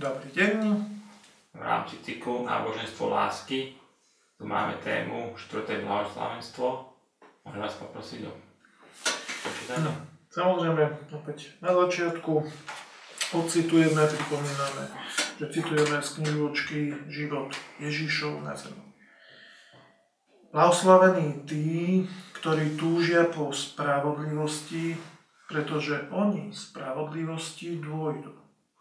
Dobrý deň. V rámci cyklu Náboženstvo lásky tu máme tému 4. blahoslavenstvo. Môžem vás poprosiť o počítanie? No, samozrejme, opäť na začiatku odcitujeme, pripomíname, že citujeme z knižočky Život Ježišov na zemi. Blahoslavení tí, ktorí túžia po spravodlivosti, pretože oni spravodlivosti dôjdu.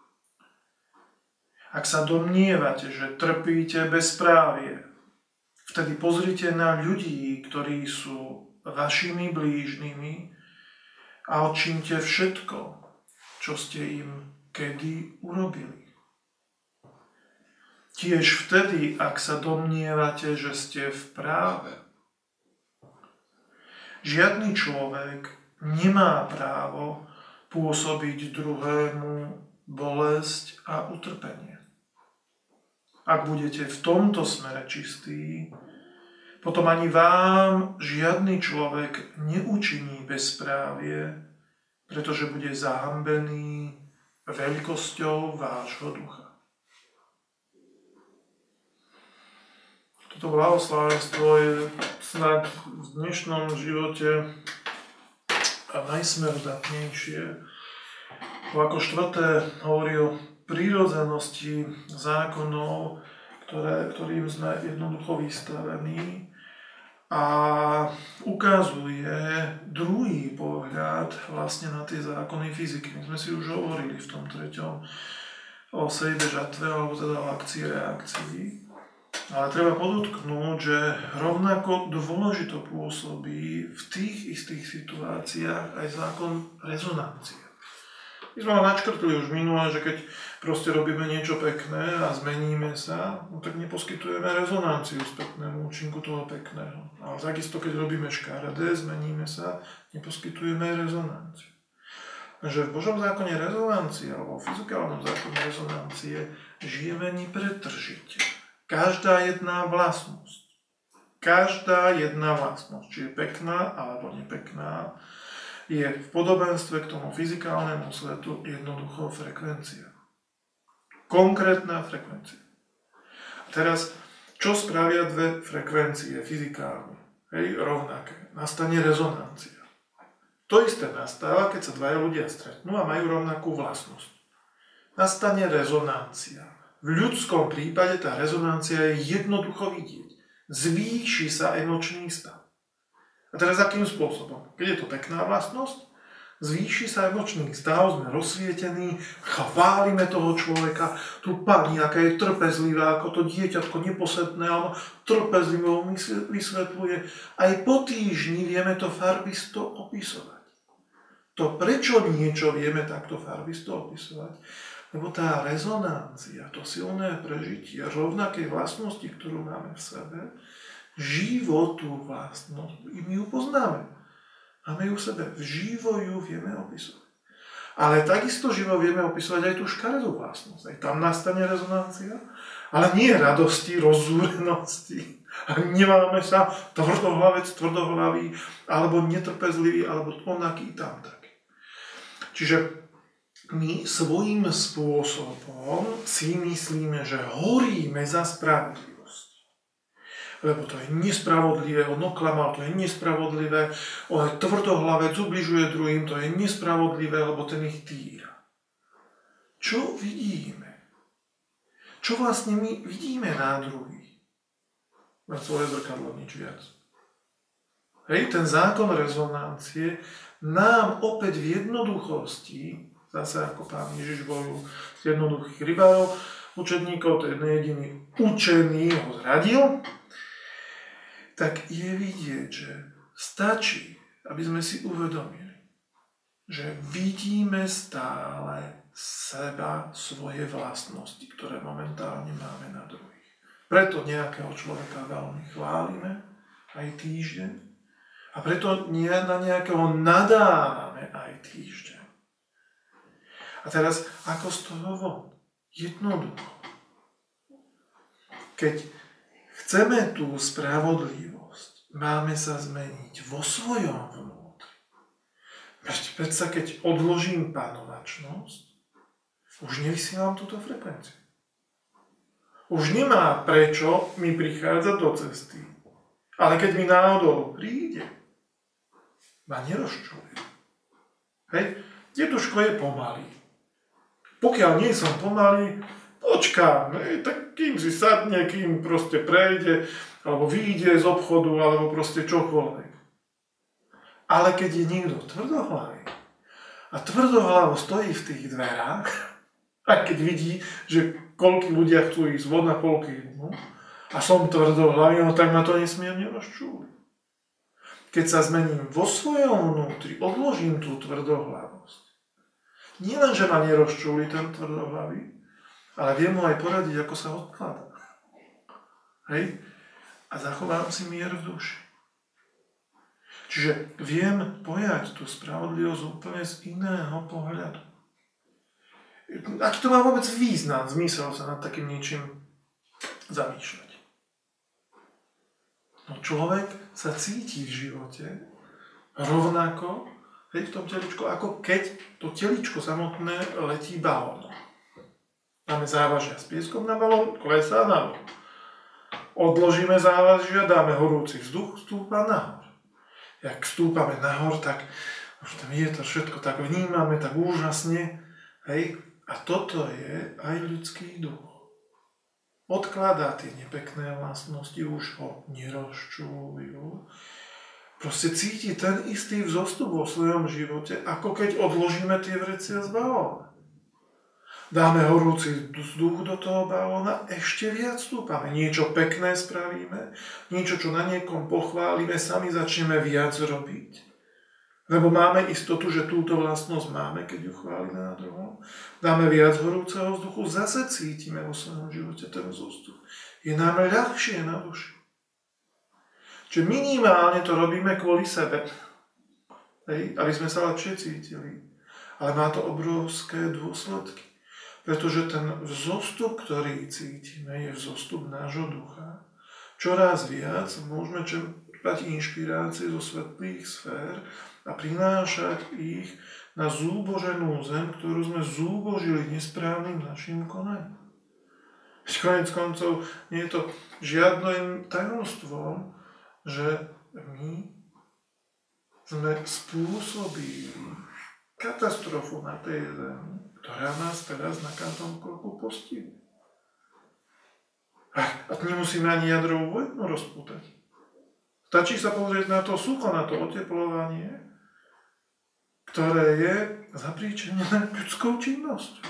Ak sa domnievate, že trpíte bezprávie, vtedy pozrite na ľudí, ktorí sú vašimi blížnymi a odčínte všetko, čo ste im kedy urobili. Tiež vtedy, ak sa domnievate, že ste v práve. Žiadny človek nemá právo pôsobiť druhému bolesť a utrpenie. Ak budete v tomto smere čistí, potom ani vám žiadny človek neučiní bezprávie, pretože bude zahambený veľkosťou vášho ducha. Toto blahoslavenstvo je snáď v dnešnom živote najsmerodatnejšie. Ako štvrté hovorí o prírodzenosti zákonov, ktorým sme jednoducho vystavení a ukazuje druhý pohľad vlastne na tie zákony fyziky. My sme si už hovorili v tom treťom o sejbe žatve, alebo teda o akcii reakcii. Ale treba podotknúť, že rovnako dôležito pôsobí v tých istých situáciách aj zákon rezonancie. My sme ho načkrtli už minule, že keď proste robíme niečo pekné a zmeníme sa, no tak neposkytujeme rezonanciu spätnému účinku toho pekného. Ale takisto, keď robíme škaredé, zmeníme sa, neposkytujeme rezonanciu. Takže v Božom zákone rezonancie, alebo v fyzikálnom zákone rezonancie, žijeme nepretržite. Každá jedna vlastnosť, či je pekná alebo nepekná, je v podobenstve k tomu fyzikálnemu svetu jednoducho frekvencia. Konkrétna frekvencia. A teraz, čo spravia dve frekvencie fyzikálne? Rovnaké. Nastane rezonancia. To isté nastáva, keď sa dvaja ľudia stretnú a majú rovnakú vlastnosť. Nastane rezonancia. V ľudskom prípade tá rezonancia je jednoducho vidieť. Zvýši sa emočný stav. A teraz akým spôsobom? Keď je to pekná vlastnosť, zvýši sa emočný stav, sme rozsvietení, chválime toho človeka, tu pani, aká je trpezlivá, ako to dieťatko neposedné, ono trpezlivo vysvetľuje. Aj po týždni vieme to farbisto opisovať. To, prečo niečo vieme takto farbisto opisovať, lebo tá rezonancia, to silné prežitie rovnakej vlastnosti, ktorú máme v sebe, živo tú vlastnosť, my ju poznáme. Máme ju v sebe, živo ju vieme opisovať. Ale takisto živo vieme opisovať aj tú škaredú vlastnosť. Aj tam nastane rezonancia, ale nie radosti, rozzúrenosti. A nemáme sa tvrdohlavý, alebo netrpezlivý, alebo onaký tam taký. Čiže my svojím spôsobom si myslíme, že horíme za spravodlivosť. Lebo to je nespravodlivé, on oklamal, to je nespravodlivé, on je tvrdohlavec, ubližuje druhým, to je nespravodlivé, lebo ten ich týra. Čo vidíme? Čo vlastne my vidíme na druhých? Na svoje zrkadlo, nič viac. Ten zákon rezonancie nám opäť v jednoduchosti, zase ako Pán Ježiš volil z jednoduchých rybárov, učedníkov, to je jediný učený ho zradil, tak je vidieť, že stačí, aby sme si uvedomili, že vidíme stále seba, svoje vlastnosti, ktoré momentálne máme na druhých. Preto nejakého človeka veľmi chválime, aj týždeň, a preto na nejakého nadávame aj týždeň. A teraz, ako z toho von? Jednoducho. Keď chceme tú spravodlivosť, máme sa zmeniť vo svojom vnútri. Predsa, keď odložím panovačnosť, už nevysielam túto frekvenciu. Už nemá prečo mi prichádzať do cesty. Ale keď mi náhodou príde, ma nerozčuluje. Hej, deduško je pomalý. Pokiaľ nie som pomalý, počkám, tak kým si sadne, kým proste prejde, alebo vyjde z obchodu, alebo proste čokoľvek. Ale keď je niekto tvrdohlavý a tvrdohlavo stojí v tých dverách, a keď vidí, že koľkí ľudia chcú ísť von a koľkí idú, a som tvrdohlavý, no tak ma to nesmierne rozčúli. Keď sa zmením vo svojom vnútri, odložím tú tvrdohlavosť. Nie len, že ma nerozčúli ten tvrdohlavý, ale viem mu aj poradiť, ako sa odkladá. Hej? A zachovám si mier v duši. Čiže viem pojať tú spravodlivosť úplne z iného pohľadu. Aký to má vôbec význam, zmysel sa nad takým niečím zamýšľať. No človek sa cíti v živote rovnako, hej, v tom teličku, ako keď to teličko samotné letí balónom. Máme závažia s pieskom na balón, klesá nahor. Odložíme závažia, dáme horúci vzduch, stúpa nahor. Jak stúpame nahor, tak už tam je to všetko, tak vnímame, tak úžasne, hej. A toto je aj ľudský duch. Odkladá tie nepekné vlastnosti, už ho nerozčúľujú. Proste cíti ten istý vzostup vo svojom živote, ako keď odložíme tie vrecia z balóna. Dáme horúci vzduch do toho balóna, ešte viac stúpame. Niečo pekné spravíme, niečo, čo na niekom pochválime, sami začneme viac robiť. Lebo máme istotu, že túto vlastnosť máme, keď ju chválime na druhom. Dáme viac horúceho vzduchu, zase cítime vo svojom živote ten vzostup. Je nám ľahšie na duši. Čiže minimálne to robíme kvôli sebe, hej, aby sme sa lepšie cítili. Ale má to obrovské dôsledky. Pretože ten vzostup, ktorý cítime, je vzostup nášho ducha. Čoraz viac môžeme čerpať inšpirácie zo svetlých sfér a prinášať ich na zúboženú zem, ktorú sme zúbožili nesprávnym našim konaním. Koniec koncov nie je to žiadnym tajomstvom, že my sme spôsobili katastrofu na tej zemi, ktorá nás teraz na každom kroku postihuje. A nemusíme ani jadrovú vojnu rozpútať. Stačí sa pozrieť na to sucho, na to oteplovanie, ktoré je zapríčinené ľudskou činnosťou.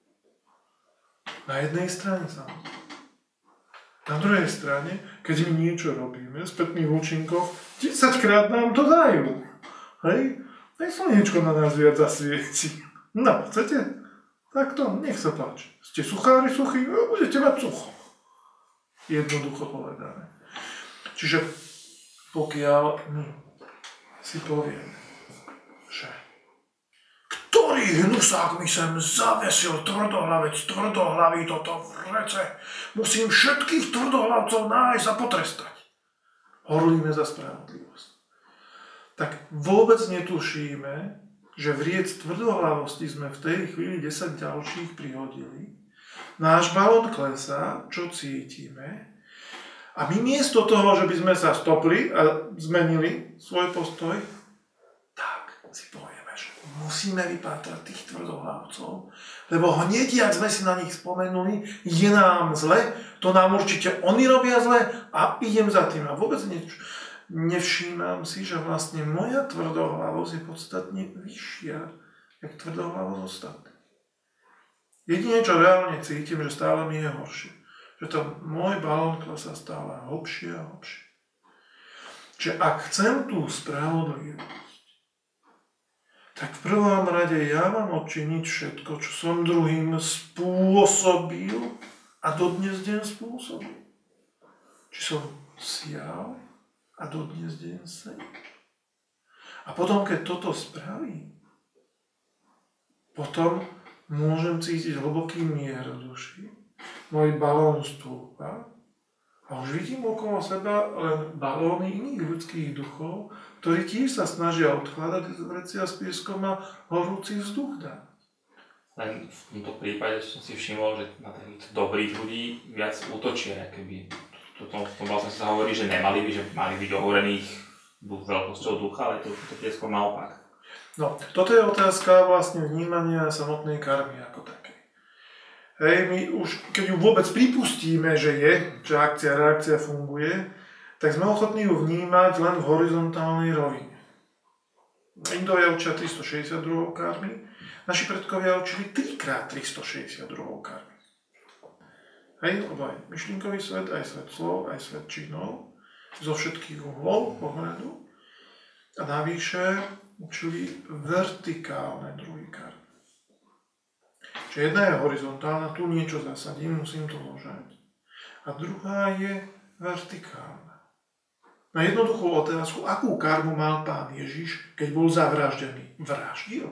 Na jednej strane samozrejme. Na druhej strane, keď my niečo robíme, spätných účinkoch, 10-krát nám to dajú. Hej? Aj slniečko na nás viac zasvieti. No, chcete? Tak to, nech sa páči. Ste suchári suchí, budete mať sucho. Jednoducho povedané. Čiže pokiaľ my si povieme, že ktorý hnusák mi sem zavesil tvrdohlavý toto vrece, musím všetkých tvrdohlavcov nájsť a potrestať. Horlíme za spravodlivosť. Tak vôbec netušíme, že vriec tvrdohlavosti sme v tej chvíli 10 ďalších prihodili. Náš balón klesá, čo cítime. A my miesto toho, že by sme sa stopli a zmenili svoj postoj, tak si povieme, že musíme vypátrať tých tvrdohlavcov, lebo hneď, jak sme si na nich spomenuli, je nám zle, to nám určite oni robia zle a idem za tým. A vôbec nevšímam si, že vlastne moja tvrdohlavosť je podstatne vyššia, jak tvrdohlavosť ostatných. Jedine, čo reálne cítim, že stále mi je horšie. Že to môj balón klesá stále hlbšie a hlbšie. Čiže ak chcem tú spravodlivosť, tak v prvom rade ja mám odčiniť všetko, čo som druhým spôsobil a dodnes deň spôsobil. Či som sial a dodnes deň sejem. A potom, keď toto spravím, potom môžem cítiť hlboký mier v duši. Môj balón stúpa a už vidím okolo seba len balóny iných ľudských duchov, ktorí tiež sa snažia odkladať vrecia s pieskom a horúci vzduch dať. Len v tomto prípade som si všimol, že na takýchto dobrých ľudí viac útočia, keby v tom vlastne sa hovorí, že nemali by, že mali byť ohúrených veľkosťou ducha, ale to je skôr naopak. No, toto je otázka vlastne vnímania samotnej karmy ako takej. Hej, my už, keď ju vôbec pripustíme, že akcia, reakcia funguje, tak sme ochotní ju vnímať len v horizontálnej rovine. Indovia učia 362 karmy, naši predkovia učili 3x 362 karmy. Hej, lebo aj myšlienkový svet, aj svet slov, aj svet činov, zo všetkých uhlov pohľadu. A navyše učili vertikálne druhy karmy. Čiže jedna je horizontálna, tu niečo zasadím, musím to ložať. A druhá je vertikálna. Na jednoduchú otázku, akú karmu mal Pán Ježiš, keď bol zavraždený? Vraždil?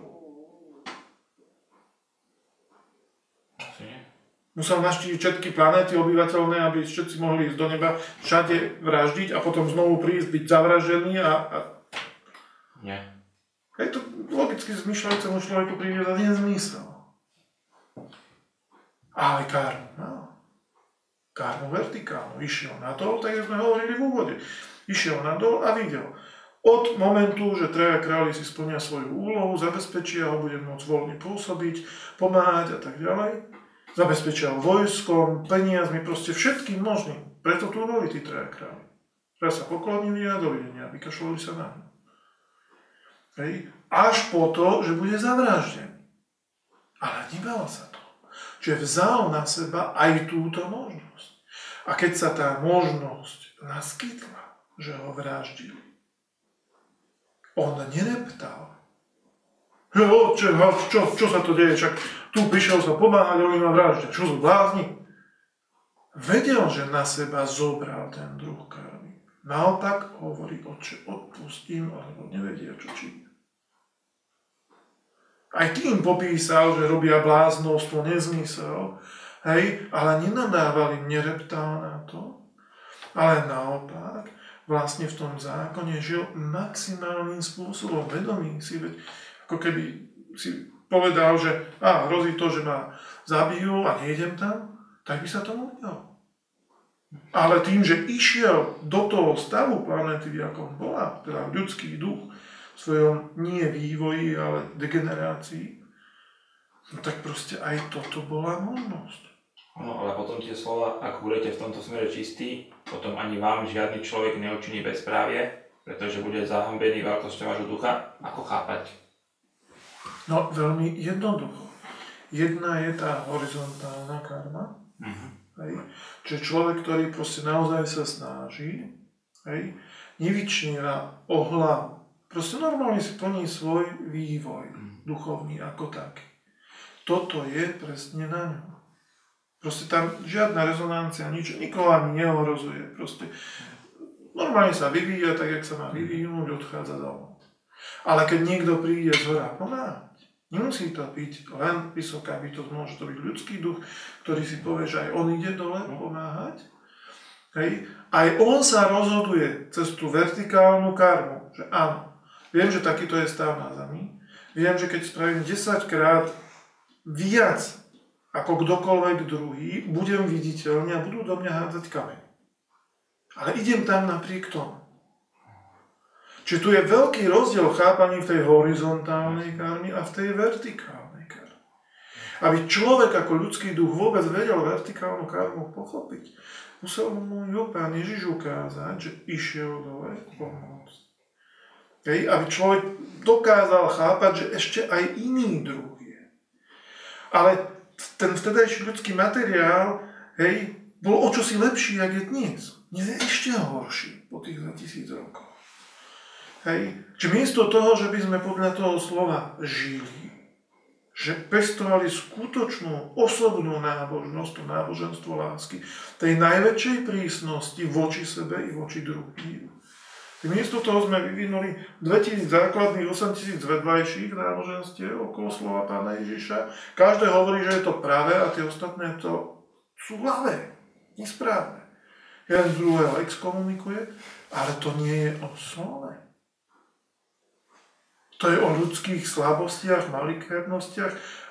Musel naštíviť všetky planéty obyvateľné, aby všetci mohli ísť do neba, všade vraždiť a potom znovu prísť, byť zavraždený a... Nie. Hej, to logicky zmyšľajúcemu človeku príde za nezmysel. Ale karmu, no. Karmu vertikálnu. Išiel nadol, tak sme hovorili v úvode. Išiel nadol a videl. Od momentu, že traja králi si splnia svoju úlohu, zabezpečia ho, bude môcť voľne pôsobiť, pomáhať a tak ďalej. Zabezpečia ho vojskom, peniazmi, proste všetkým možným. Preto tu boli tí traja králi. Raz sa poklonili a dovidenia, vykašľali sa na ňu. Hej. Až po to, že bude zavraždený. Ale nebalo sa to. Čiže vzal na seba aj túto možnosť. A keď sa tá možnosť naskytla, že ho vraždili, on nereptal. Že otče, čo sa to deje? Však tu prišiel sa pomáhať, oni ma vraždia. Čo sú blázni? Vedel, že na seba zobral ten druh karmy. Naopak hovorí, otče, odpustím, alebo nevedia, čo činia. Aj tým popísal, že robia bláznostvo, nezmysel, hej, ale nenadával im, nereptal na to, ale naopak, vlastne v tom zákone žil maximálnym spôsobom, vedomý si, veď ako keby si povedal, že hrozí to, že ma zabijú a nejdem tam, tak by sa tomu nedalo. Ale tým, že išiel do toho stavu planéty, ako bola, teda ľudský duch, v svojom nie vývoji, ale degenerácii, no tak proste aj toto bola možnosť. No, ale potom tie slova, ak budete v tomto smere čistí, potom ani vám žiadny človek neučiní bezprávie, pretože bude zahambený veľkosťou vášho ducha. Ako chápať? No, veľmi jednoducho. Jedna je tá horizontálna karma, hej, čiže človek, ktorý proste naozaj sa snaží, hej, nevyčníva o hlavu. Proste normálne si plní svoj vývoj duchovný ako taký. Toto je presne na ňom. Proste tam žiadna rezonancia, nič, nikoho ani neohrozuje. Proste normálne sa vyvíja tak, jak sa má vyvíjať, odchádza domov. Ale keď niekto príde z hora pomáhať, nemusí to byť len vysoká bytosť, môže to byť ľudský duch, ktorý si povie, že aj on ide dole pomáhať. Hej. Aj on sa rozhoduje cez tú vertikálnu karmu, že áno, viem, že takýto je stav na Zemi. Viem, že keď spravím 10 krát viac ako kdokoľvek druhý, budem viditeľný a budú do mňa hádzať kameň. Ale idem tam napriek tomu. Čiže tu je veľký rozdiel v chápaní v tej horizontálnej karmy a v tej vertikálnej karmy. Aby človek ako ľudský duch vôbec vedel vertikálnu karmu pochopiť, musel mu Pán Ježiš ukázať, že išiel dole pomôcť. Hej, aby človek dokázal chápať, že ešte aj iný druh je. Ale ten vtedajší ľudský materiál, hej, bol o čosi lepší, jak je dnes. Dnes je ešte horší po tých 2000 rokov. Hej, čiže miesto toho, že by sme podľa toho slova žili, že pestovali skutočnú osobnú nábožnosť, to náboženstvo lásky, tej najväčšej prísnosti voči sebe i voči druhým. Miesto toho sme vyvinuli 2000 základných, 8000 vedľajších náboženstiev okolo slova Pána Ježiša. Každé hovorí, že je to pravé a tie ostatné to sú ľavé, nesprávne. Jeden z druhého exkomunikuje, ale to nie je o slove. To je o ľudských slabostiach, malichernostiach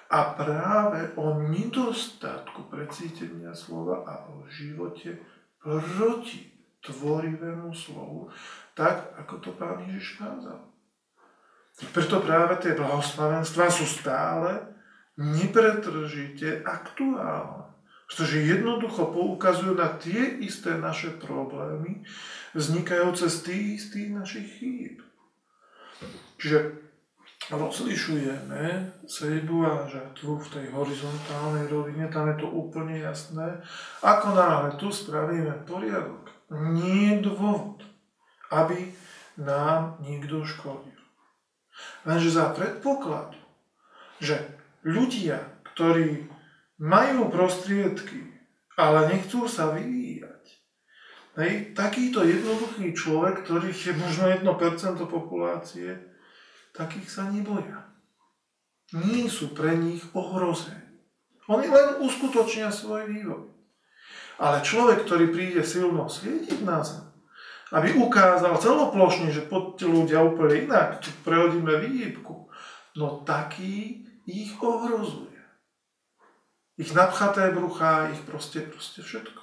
a práve o nedostatku precítenia slova a o živote proti tvorivému slovu, tak ako to Pán Ježiš kázal. Preto práve tie blahoslavenstvá sú stále nepretržite aktuálne. Pretože jednoducho poukazujú na tie isté naše problémy, vznikajúce z tých istých našich chýb. Čiže rozlišujeme seľbu a žatvu v tej horizontálnej rovine, tam je to úplne jasné. Ako náhle tu spravíme poriadok, nie je dôvod, aby nám niekto škodil. Lenže za predpokladu, že ľudia, ktorí majú prostriedky, ale nechcú sa vyvíjať, takýto jednoduchý človek, ktorých je možno 1% populácie, takých sa neboja. Nie sú pre nich ohrození. Oni len uskutočnia svoj vývoj. Ale človek, ktorý príde silno svietiť na zem, aby ukázal celoplošne, že poďte ľudia úplne inak, či prehodíme výhybku, no taký ich ohrozuje. Ich napchaté bruchá, ich proste všetko.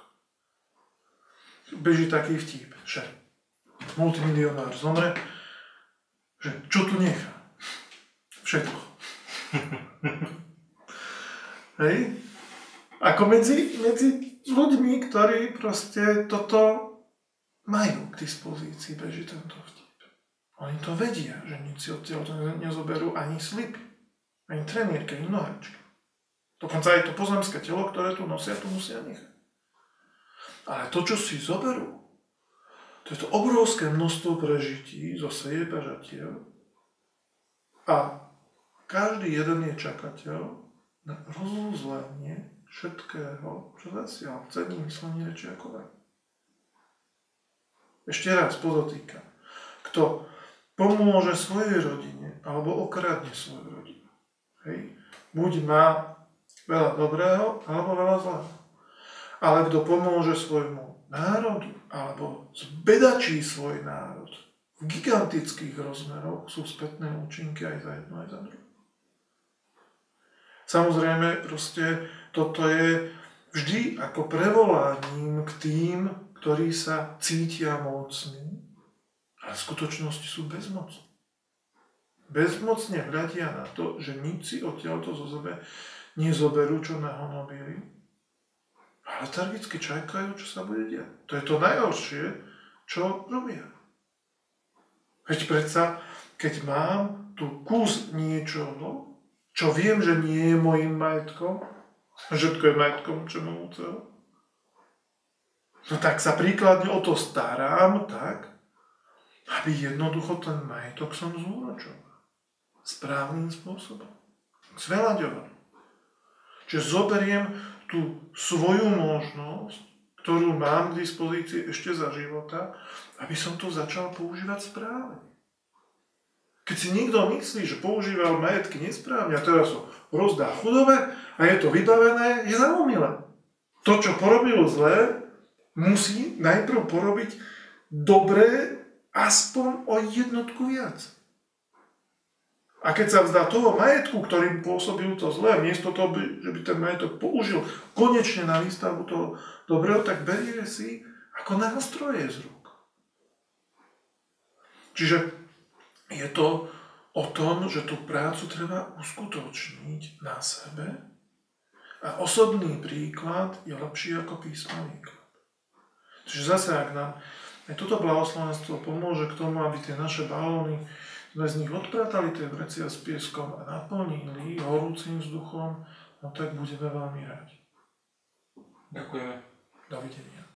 Beží taký vtip, že multimilionár zomre, že čo tu nechá? Všetko. Hej? Ako medzi ľuďmi, ktorí proste toto majú k dispozícii, beží tento vtip. Oni to vedia, že nič si odtiaľ to nezoberú ani slipy, ani trenírky, ani nohačky. Dokonca aj to pozemské telo, ktoré tu nosia, tu musia nechať. Ale to, čo si zoberú, to je to obrovské množstvo prežití zo sejeb a žatiel a každý jeden je čakateľ na rozuzlenie všetkého, čo zasiaľ v cení myslení reči ako len. Ešte raz podotýkam, kto pomôže svojej rodine alebo okradne svoju rodinu, hej, buď má veľa dobrého alebo veľa zlého. Ale kto pomôže svojmu národu alebo zbedačí svoj národ v gigantických rozmeroch, sú spätné účinky aj za jedno, aj za druhé. Samozrejme, proste toto je vždy ako prevolaním k tým, ktorí sa cítia mocní, ale v skutočnosti sú bezmocní. Bezmocne hľadia na to, že nič si odtiaľto zo sebe nezoberú, čo nahonobili, ale letargicky čakajú, čo sa bude diať. To je to najhoršie, čo robia. Veď predsa, keď mám tu kus niečoho, čo viem, že nie je mojím majetkom, všetko je majetkom všemovúceho, no tak sa príkladne o to starám tak, aby jednoducho ten majetok som zúročoval správnym spôsobom. Zveľaďoval. Čiže zoberiem tú svoju možnosť, ktorú mám k dispozícii ešte za života, aby som to začal používať správne. Keď si niekto myslí, že používal majetky nesprávne a teraz ho rozdá chudobe a je to vybavené, je zaomilé. To, čo porobil zlé, musí najprv porobiť dobré aspoň o jednotku viac. A keď sa vzdá toho majetku, ktorým pôsobil to zlé, miesto toho, že by ten majetok použil konečne na výstavbu toho dobrého, tak berie si ako nástroje z rúk. Čiže je to o tom, že tú prácu treba uskutočniť na sebe a osobný príklad je lepší ako písmenný výklad. Čiže zase, ak nám aj toto blahoslovenstvo pomôže k tomu, aby tie naše balóny sme z nich odpratali tie vrecia s pieskom a naplnili horúcim vzduchom, no tak budeme veľmi rádi. Ďakujeme. Dovidenia.